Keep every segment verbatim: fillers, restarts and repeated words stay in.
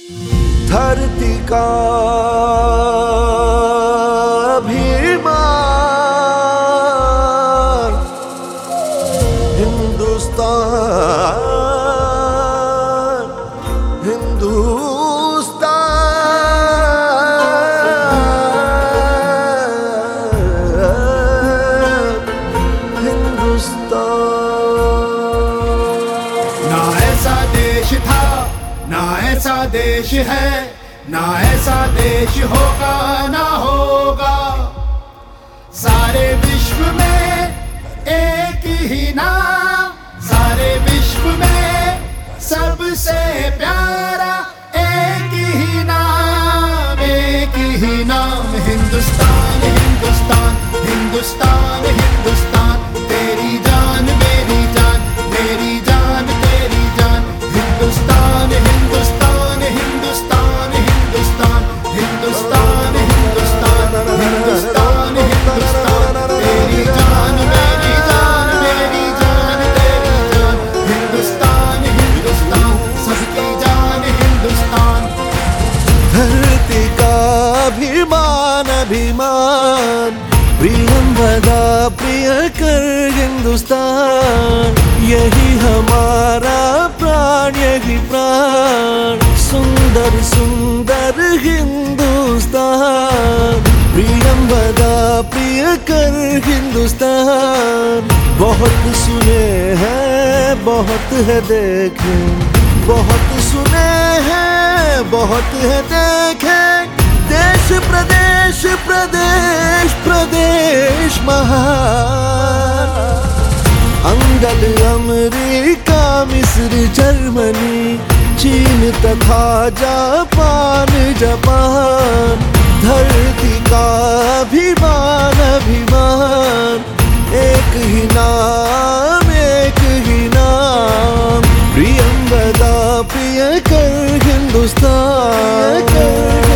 धरती का अभिमान हिंदुस्तान, हिंदुस्तान, हिंदुस्तान। ना ऐसा देश था, ना ऐसा देश है, ना ऐसा देश होगा ना होगा। सारे विश्व में एक ही नाम, सारे विश्व में सबसे प्यारा एक ही नाम, एक ही नाम। हिंदुस्तान हिंदुस्तान हिंदुस्तान हिंदुस्तान, तेरी जान मेरी जान, मेरी जान तेरी जान। हिंदुस्तान हिंदुस्तान हिंदुस्तान हिंदुस्तान हिंदुस्तान हिंदुस्तान हिंदुस्तान हिंदुस्तान, तेरी जान मेरी जान, मेरी जान तेरी जान। हिंदुस्तान हिंदुस्तान सबकी जान हिंदुस्तान। धरती का अभिमान अभिमान, प्रियम वदा प्रिय कर हिंदुस्तान। यही हमारा प्राण यही प्राण, सुंदर सुंदर हिंदुस्तान। प्रियम वदा प्रिय कर हिंदुस्तान। बहुत सुने हैं बहुत है देखे, बहुत सुने हैं बहुत है देखे। देश प्रदेश प्रदेश प्रदेश महान। अंगद अमेरिका मिस्र जर्मनी, चीन तथा जापान जापान। धरती का अभिमान अभिमान, एक ही नाम एक ही नाम। प्रियम वदा प्रिय कर हिंदुस्तान, कर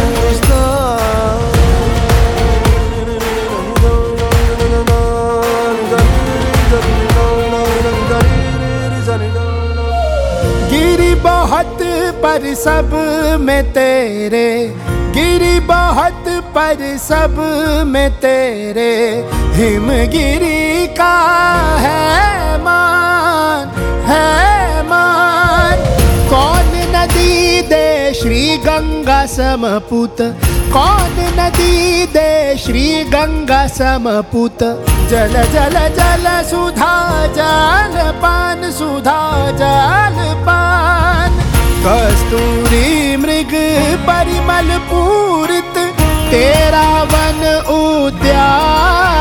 गिरी बहुत पर सब में तेरे, गिरी बहुत पर सब में तेरे। हिमगिरी का है मान, है मान। कौन नदी दे श्री गंगा समपुत, कौन नदी दे श्री गंगा समपुत। जल जल जल सुधा जल पान, सुधा जल पान। कस्तूरी मृग परिमल पूरित, तेरा वन उद्यान।